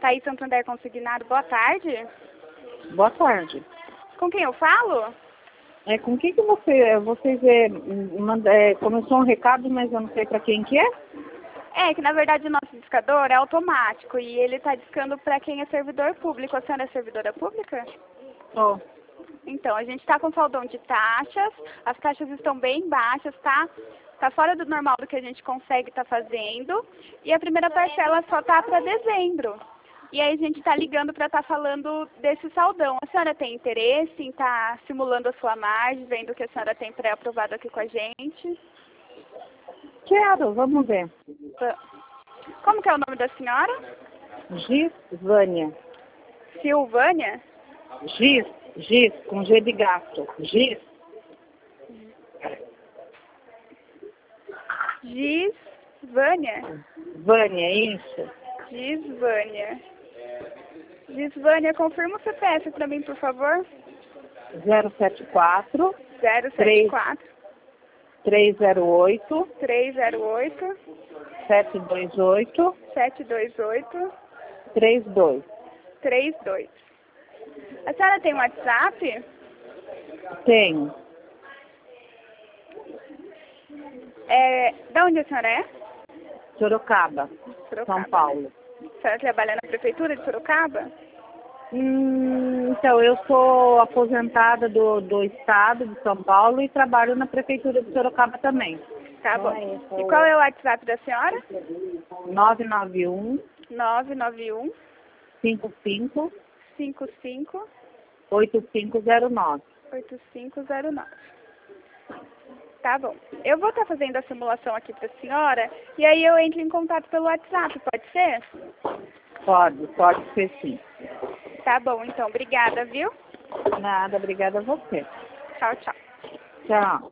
Thaís Santander Consignado, boa tarde. Boa tarde. Com quem eu falo? Com quem que vocês começou um recado, mas eu não sei para quem que é? É que na verdade o nosso discador é automático e ele está discando para quem é servidor público. A senhora é servidora pública? Sou. Então, a gente está com saldão de taxas, as taxas estão bem baixas, tá? Tá fora do normal do que a gente consegue estar fazendo e a primeira parcela só tá para dezembro. E aí a gente está ligando para estar falando desse saldão. A senhora tem interesse em estar simulando a sua margem, vendo o que a senhora tem pré-aprovado aqui com a gente? Quero, vamos ver. Como que é o nome da senhora? Gisvânia. Silvânia? Giz, com G de gato. Giz. Gisvânia? Vânia, isso. Gisvânia. Gisvânia, confirma o CPF para mim, por favor. 074 074 308 308 728 728 32. 32. A senhora tem WhatsApp? Tenho. Da onde a senhora é? Sorocaba, Sorocaba. São Paulo. A senhora trabalha na prefeitura de Sorocaba? Então, eu sou aposentada do estado de São Paulo e trabalho na prefeitura de Sorocaba também. Tá bom. E qual é o WhatsApp da senhora? 991 991 55 55 8509. 8509. Tá bom. Eu vou estar fazendo a simulação aqui para a senhora e aí eu entro em contato pelo WhatsApp, pode ser? Pode ser sim. Tá bom, então. Obrigada, viu? Nada, obrigada a você. Tchau, tchau. Tchau.